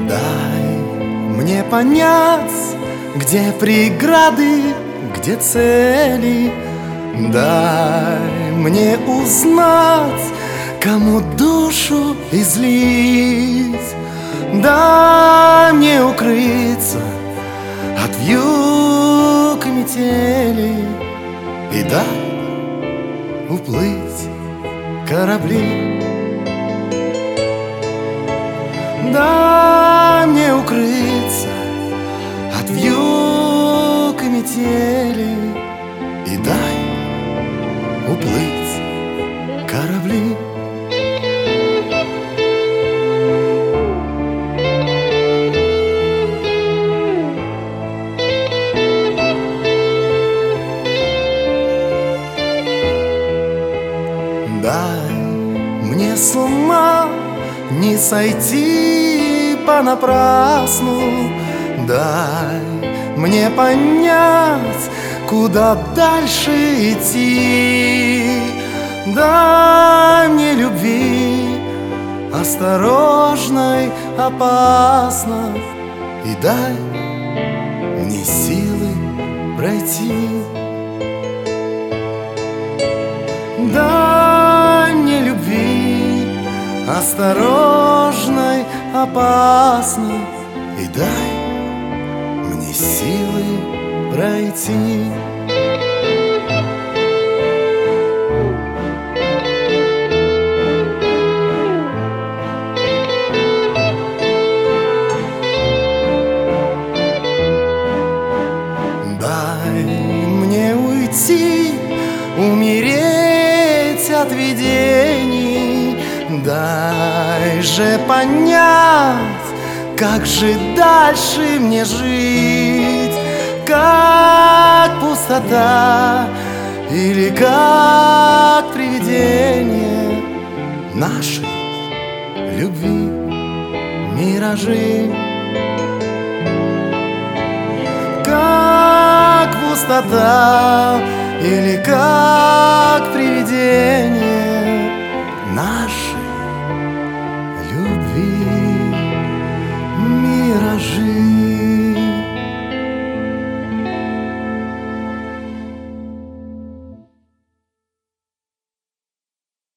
Дай мне понять, где преграды, где цели. Дай мне узнать, кому душу излить. Дай мне укрыться от вьюг и метели. И дай уплыть корабли. Дай мне укрыться от вьюг и метели. И дай уплыть корабли. Дай мне с ума не сойти понапрасну. Дай мне понять, куда дальше идти. Дай мне любви осторожной, опасной. И дай мне силы пройти. Дай мне любви осторожной, опасной. И дай мне силы пройти. Дай мне уйти, умереть от видений. Дай же понять, как же дальше мне жить. Как пустота или как привидение нашей любви миражи. Как пустота или как привидение нашей любви миражи.